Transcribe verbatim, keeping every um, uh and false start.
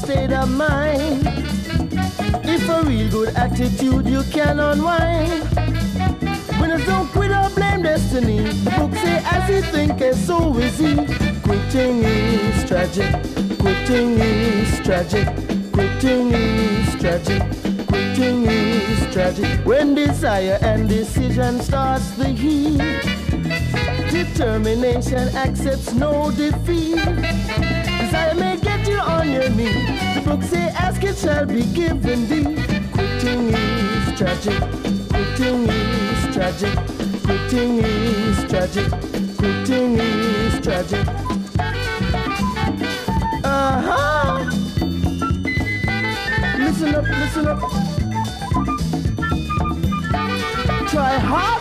state of mind. If a real good attitude you can unwind. Winners don't quit or blame destiny. The book say as he thinketh, so is he. Quitting is tragic. Quitting is tragic. Quitting is tragic. Quitting is tragic. When desire and decision starts the heat, determination accepts no defeat. Desire may get you on your knee. The book say ask it shall be given thee. Quitting is tragic. Quitting is tragic. Quitting is tragic. Quitting is tragic. Uh-huh. Listen up, listen up. Try hard